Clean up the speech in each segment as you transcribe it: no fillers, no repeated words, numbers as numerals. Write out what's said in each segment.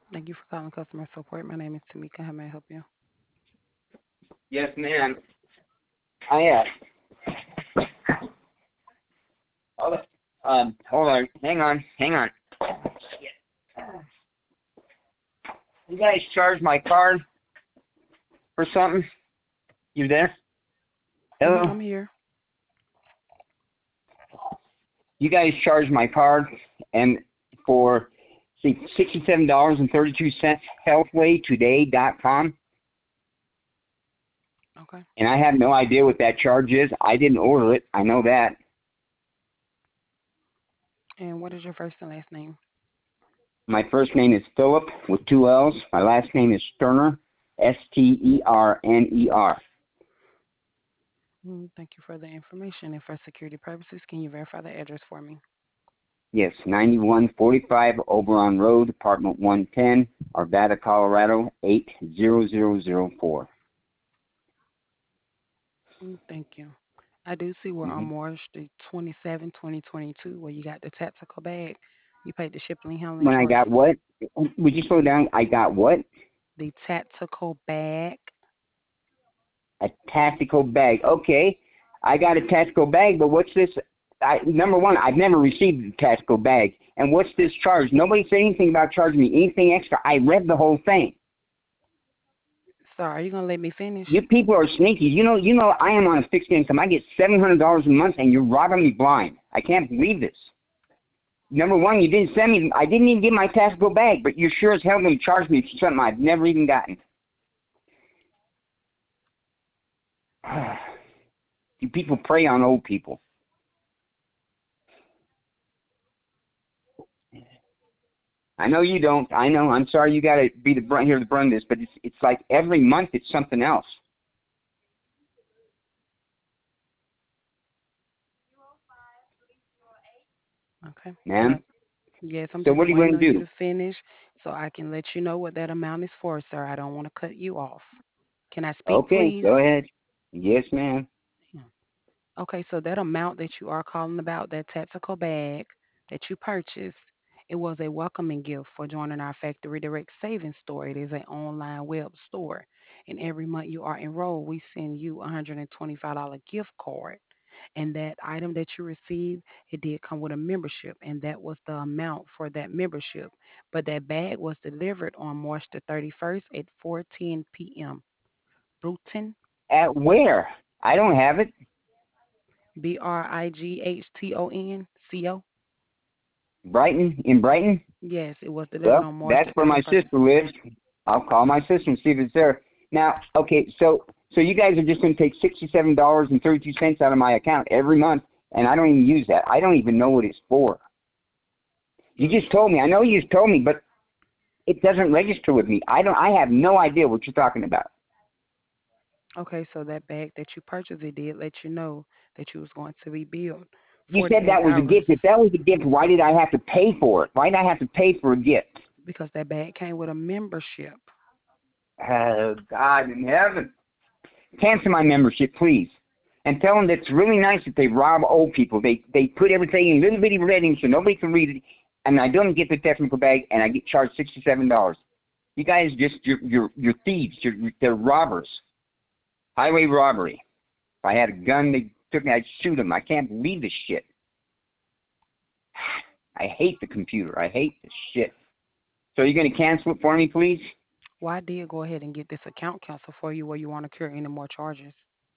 Thank you for calling customer support. My name is Tamika. How may I help you? Yes, ma'am. I hold hold on, hang on. You guys charge my card for something? You there? Hello? I'm here. You guys charge my card and for see $67.32 healthwaytoday.com, Okay. and I have no idea what that charge is. I didn't order it. I know that. And what is your first and last name? My first name is Philip with two L's. My last name is Sterner, Sterner. Thank you for the information. And for security purposes, can you verify the address for me? Yes, 9145 Oberon Road, apartment 110, Arvada, Colorado, 80004. Thank you. I do see we're on Mm-hmm. March the 27, 2022, where you got the tactical bag. You paid the shipping and handling When I charges. got what? Would you slow down? I got what? The tactical bag. A tactical bag. Okay, I got a tactical bag, but what's this? Number one, I've never received a tactical bag. And what's this charge? Nobody said anything about charging me anything extra. I read the whole thing. Sir, are you going to let me finish? You people are sneaky. I am on a fixed income. I get $700 a month, and you're robbing me blind. I can't believe this. Number one, you didn't send me. I didn't even get my tactical bag, but you're sure as hell going to charge me for something I've never even gotten. You people prey on old people. I know you don't. I know. I'm sorry you got to be the brunt here, the brunt of this, but it's like every month it's something else, Okay. man. Yes, I'm So just what are you waiting going on to you do? to finish so I can let you know what that amount is for, sir. I don't want to cut you off. Can I speak, Okay, please? go ahead. Yes, ma'am. Yeah. Okay, so that amount that you are calling about, that tactical bag that you purchased, it was a welcoming gift for joining our Factory Direct Savings Store. It is an online web store. And every month you are enrolled, we send you a $125 gift card. And that item that you received, it did come with a membership, and that was the amount for that membership. But that bag was delivered on March the 31st at 4:10 p.m. Bruton, At where? I don't have it. Brighton, Brighton, in Brighton? Yes, it was delivered Well, on March that's the where my 31st. sister lives. I'll call my sister and see if it's there. Now, okay, so you guys are just going to take $67.32 out of my account every month, and I don't even use that. I don't even know what it's for. You just told me. I know you just told me, but it doesn't register with me. I have no idea what you're talking about. Okay, so that bag that you purchased, it did let you know that you was going to be billed You said 48 that was a hours gift. If that was a gift, why did I have to pay for it? Why did I have to pay for a gift? because that bag came with a membership. Oh, God in heaven. Cancel my membership, please. And tell them that it's really nice that they rob old people. They put everything in little bitty writing so nobody can read it. And I don't get the technical bag, and I get charged $67. You guys you're thieves. They're robbers. Highway robbery. If I had a gun, they took me. I'd shoot them. I can't believe this shit. I hate the computer. I hate this shit. So you're going to cancel it for me, please? Well, I did go ahead and get this account canceled for you where you want to cure any more charges.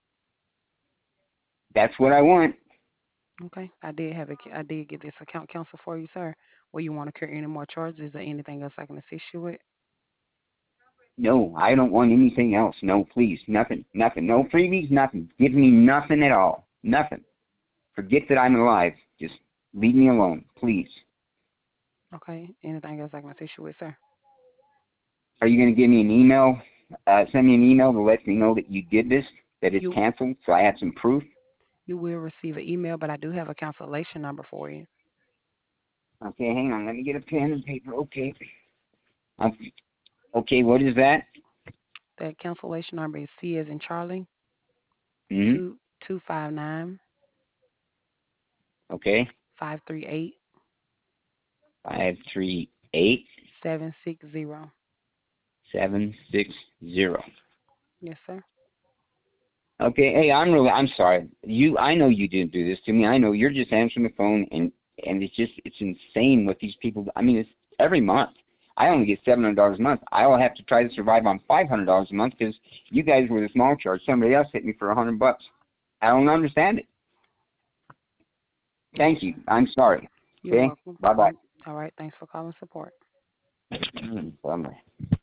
That's what I want. Okay, I did get this account canceled for you, sir. Where you want to cure any more charges? Is there anything else I can assist you with? No, I don't want anything else. No, please, nothing, nothing. No freebies, nothing. Give me nothing at all. Nothing. Forget that I'm alive. Just leave me alone, please. Okay, anything else I can assist you with, sir? Are you going to give me an email? Send me an email to let me know that you did this, that it's You canceled, so I have some proof. you will receive an email, but I do have a cancellation number for you. Okay, hang on. Let me get a pen and paper. Okay. Uh, Okay, what is that? That cancellation number is C as in Charlie, Mm-hmm. 259 Okay. 538 538 760. 760. Yes, sir. Okay, hey, I'm sorry. I know you didn't do this to me. I know you're just answering the phone, and it's insane what these people. I mean, it's every month. I only get $700 a month. I'll have to try to survive on $500 a month because you guys were the small charge. Somebody else hit me for $100. I don't understand it. Yes, Thank you. sir. I'm sorry. You're Okay. welcome. Bye bye. All right. Thanks for calling support. Bye bye.